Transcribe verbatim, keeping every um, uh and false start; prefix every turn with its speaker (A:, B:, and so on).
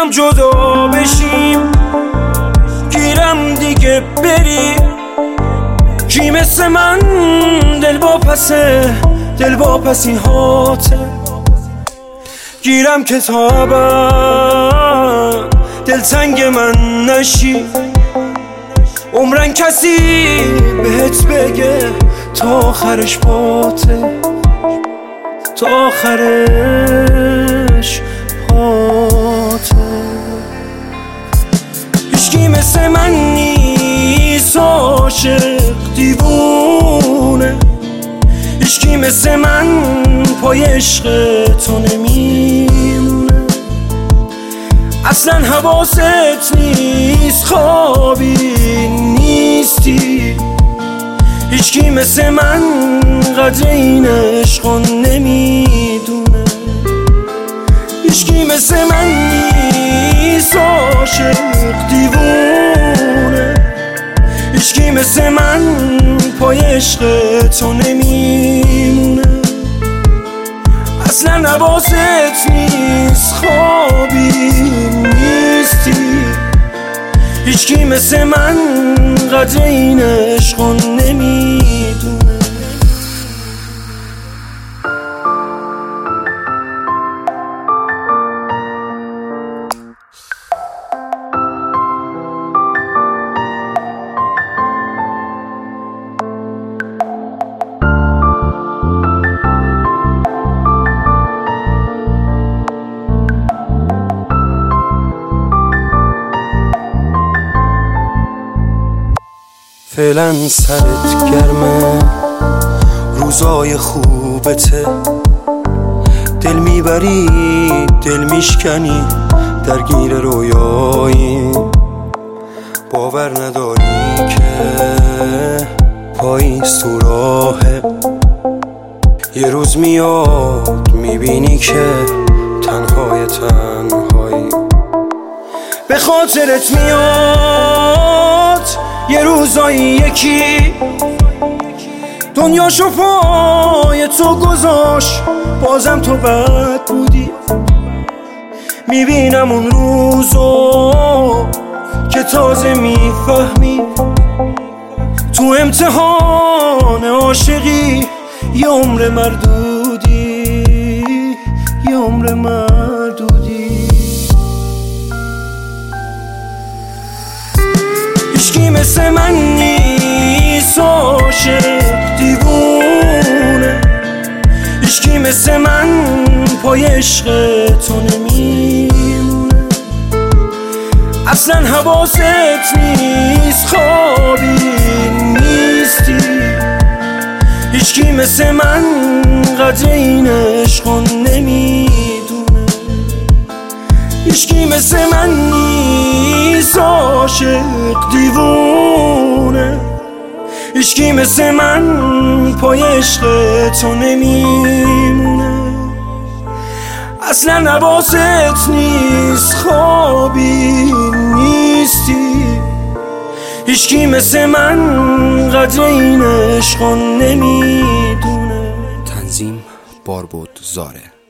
A: هم جدا بشیم، گیرم دیگه بری. کی مثل من دل با پسه، دل با پسی هاته. گیرم کتابم دلتنگ من نشی، عمرن کسی بهت بگه تا آخرش باته، تا آخرش باته. هیچکی مثل من نیست عاشق دیوونه، هیچکی مثل من پای عشق تو نمیمونه. اصلا حواست نیست، خوابی نیستی. هیچکی مثل من قدر این عشق نمیدونه. هیچکی مثل من نیست عاشق دیوونه، هیچکی مثل من پای عشق تو نمیمونه. اصلا حواست نیست، خوابی نیستی. هیچکی مثل من قدر این عشق نمیدونه.
B: فعلا سرت گرمه، روزای خوبته. دل میبری دل میشکنی، درگیر رویایی. باور نداری که پاییز تو راهه. یه روز میاد میبینی که تنهای تنهایی.
A: به خاطرت میاد یه روزایی یکی دنیاشو پای تو گذاشت، بازم تو بد بودی. میبینم اون روزو که تازه میفهمی تو امتحان عاشقی یه عمر مردودی، یه عمر مردودی. هیچکی مثل من نیست عاشق دیوونه، هیچکی مثل من پای عشق تو نمیمونه. اصلا حواست نیست، خوابی نیستی. هیچکی مثل من قدر این عشق نمیدونه. هیچکی مثل من نیست عاشق دیوونه، هیچکی مثل من پای عشق تو نمیمونه. اصلا حواست نیست، خوابی نیستی. هیچکی مثل من قدر این عشق نمیدونه.
B: تنظیم باربود زاره.